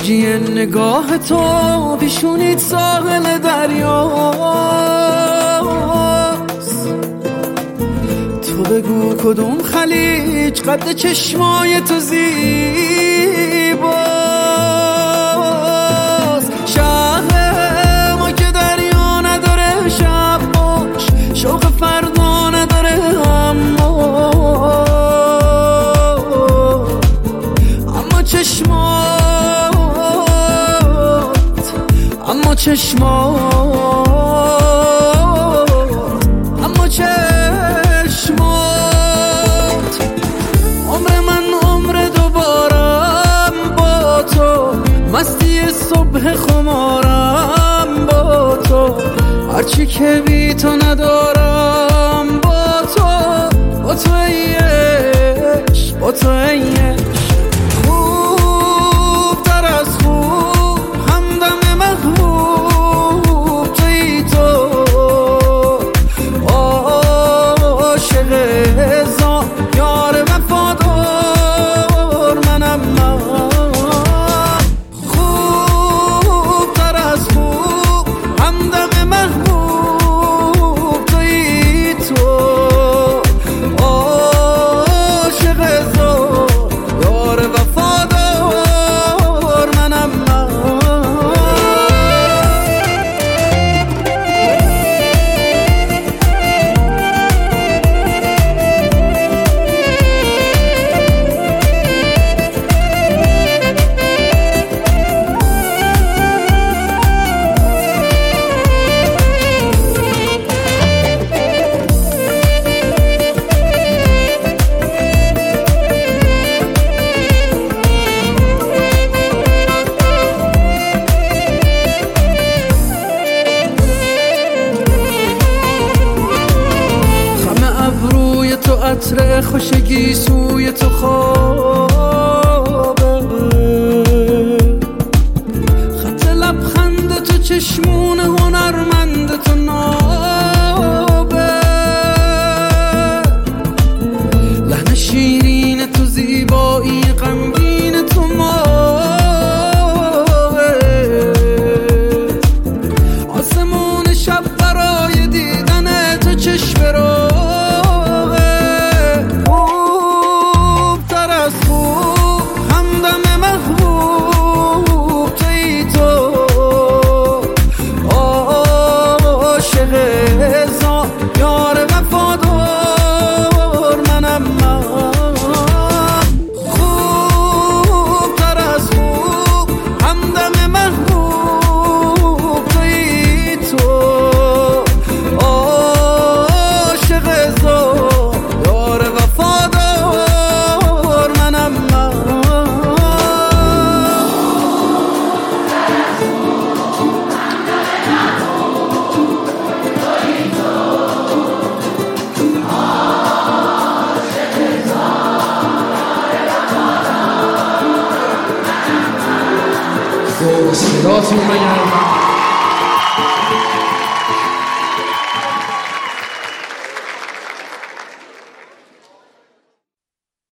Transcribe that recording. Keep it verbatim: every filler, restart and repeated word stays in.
موجی نگاه تو پیشونیت ساحل دریاست. تو بگو کدوم خلیج قد چشمای تو زیباست. شهر ما که دریا نداره شب باش، شوق فردا نداره اما اما چشمات اما چشمات اما چشمات عمر من عمر دوبارم با تو، مستی صبح خمارم با تو، هرچی که بی تو ندارم با تو، با تو ای عشق، با تو ای عشق. خوب تر از خوب همدم محبوب توی تو، عاشق هزار یار وفادار منم من. خوب تر از خوب همدم محبوب توی تو، عاشق هزار یار وفادار منم من. تو عطر خوشگی سوی تو خوابه، خط لبخند تو چشمون هنرمند تو نابه، لحن شیرین تو زیبایی غمگین تو ماهه، آسمون شب برای دیدن تو چشم رو یار وفادار منم من. خوب تر از خوب همدم محبوب توی تو، عاشق هزار یار وفادار منم من. صداتون بگردم